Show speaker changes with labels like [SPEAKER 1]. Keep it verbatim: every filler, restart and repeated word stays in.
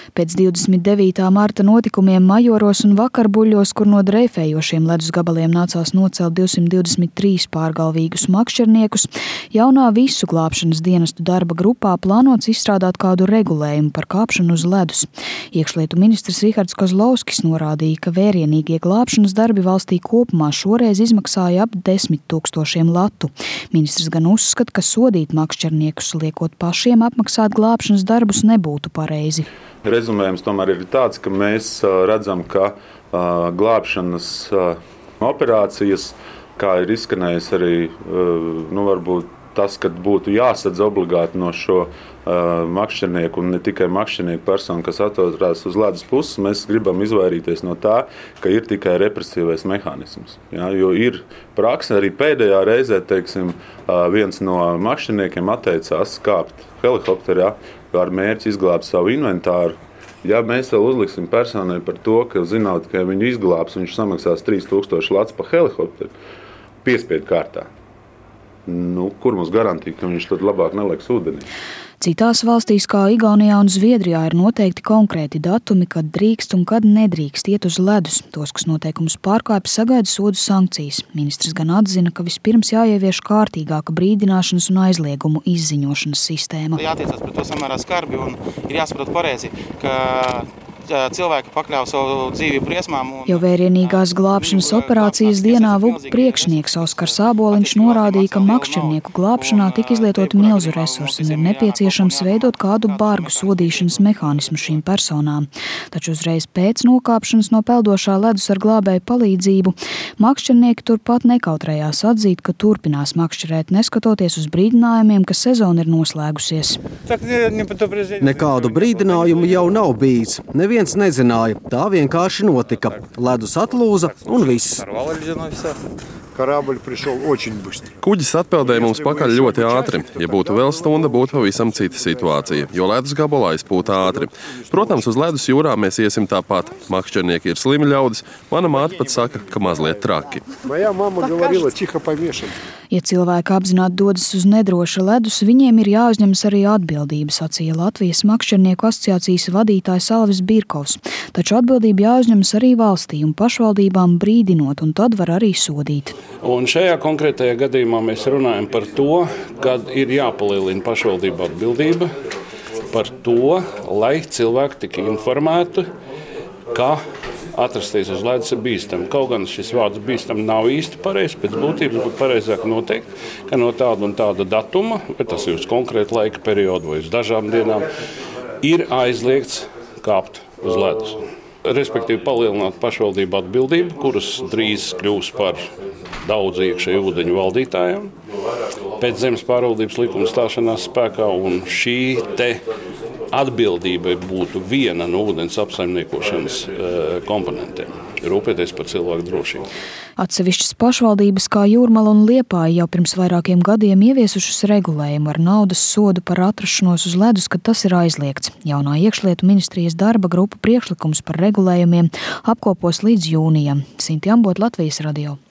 [SPEAKER 1] Pēc divdesmit devītā marta notikumiem Majoros un Vakarbuļļos, kur no dreifējošiem ledus gabaliem nācās nocelt divsimt divdesmit trīs pārgalvīgus makšķerniekus, jaunā visu glābšanas dienestu darba grupā plānots izstrādāt kādu regulējumu par kāpšanu uz ledus. Iekšlietu ministrs Rihards Kozlovskis norādīja, ka vērienīgie glābšanas darbi valstī kopumā šoreiz izmaksāja ap desmit tūkstošiem latu. Ministrs gan uzskata, ka sodīt makšķerniekus, liekot pašiem apmaksāt glābšanas darbus, nebūtu pareizi.
[SPEAKER 2] Rezumējums tomēr ir tāds, ka mēs redzam, ka uh, glābšanas uh, operācijas, kā ir izskanējis arī, uh, nu varbūt tas, ka būtu jāsadz obligāti no šo uh, makšķernieku un ne tikai makšķernieku personu, kas atrodas uz ledus puses, mēs gribam izvairīties no tā, ka ir tikai represīvais mehānisms. Ja, jo ir prakse, arī pēdējā reizē, teiksim, uh, viens no makšķerniekiem atteicās kāpt helikopterā, ar mērķi izglābt savu inventāru. Ja mēs vēl uzliksim personai par to, ka zināt, ka viņu izglābs, viņš samaksās trīs tūkstoši lats pa helikopteru piespiedu kārtā. Nu, kur mums garantija, ka viņš tad labāk neliks ūdenī?
[SPEAKER 1] Citās valstīs, kā Igaunijā un Zviedrijā, ir noteikti konkrēti datumi, kad drīkst un kad nedrīkst iet uz ledus. Tos, kas noteikumus pārkāpj, sagaida sodu sankcijas. Ministrs gan atzina, ka vispirms jāievieš kārtīgāka brīdināšanas un aizliegumu izziņošanas sistēma.
[SPEAKER 3] Jātiecas pret to samērā skarbi un ir jāsaprot pareizi, ka cilvēki pakļauj savu dzīvi briesmām. Un...
[SPEAKER 1] Jau vērienīgās glābšanas operācijas dienā VUG priekšnieks Oskars Āboliņš norādīja, ka makšķernieku glābšanā tika izlietoti milzu resursi un ir nepieciešams veidot kādu bargu sodīšanas mehānismu šīm personām. Taču uzreiz pēc nokāpšanas no peldošā ledus ar glābēju palīdzību makšķernieki turpat nekautrējās atzīt, ka turpinās makšķerēt, neskatoties uz brīdinājumiem, ka sezona ir noslēgusies.
[SPEAKER 4] Nekādu brīdinājumu jau nav bijis. Neviens nezināja, tā vienkārši notika. Ledus atlūza un viss.
[SPEAKER 5] Kuģis atpeldēja mums pakaļ ļoti ātri. Ja būtu vēl stunda, būtu pavisam cita situācija, jo ledus gabalā izpūta ātri. Protams, uz ledus jūrā mēs iesim tāpat. Makšķernieki ir slimi ļaudis. Mana māte pat saka, ka mazliet traki.
[SPEAKER 1] Ja cilvēki apzināti dodas uz nedroša ledus, viņiem ir jāuzņemas arī atbildība, sacīja Latvijas makšķernieku asociācijas vadītājs Alvis Birkovs. Taču atbildība jāuzņemas arī valstī un pašvaldībām brīdinot, un tad var arī sodīt.
[SPEAKER 6] Un šajā konkrētajā gadījumā mēs runājam par to, kad ir jāpalielina pašvaldība atbildība par to, lai cilvēki tik informētu, ka atrasties uz ledus ir bīstami. Kaut gan šis vārds bīstami nav īsti pareizs, pēc būtības būtu pareizāk noteikt, ka no tāda un tāda datuma, vai tas ir uz konkrētu laika periodu vai uz dažām dienām, ir aizliegts kāpt uz ledus. Respektīvi palielināt pašvaldību atbildību, kuras drīz kļūs par daudz iekšēju ūdeņu valdītājiem pēc zemes pārvaldības likuma stāšanās spēkā, un šī te atbildība būtu viena no ūdens apsaimniekošanas komponentiem – rūpēties par cilvēku drošību.
[SPEAKER 1] Atsevišķas pašvaldības kā Jūrmala un Liepāja jau pirms vairākiem gadiem ieviesušas regulējumu ar naudas sodu par atrašanos uz ledus, kad tas ir aizliegts. Jaunā iekšlietu ministrijas darba grupa priekšlikums par regulējumiem apkopos līdz jūnijam. Sinti Ambot, Latvijas radio.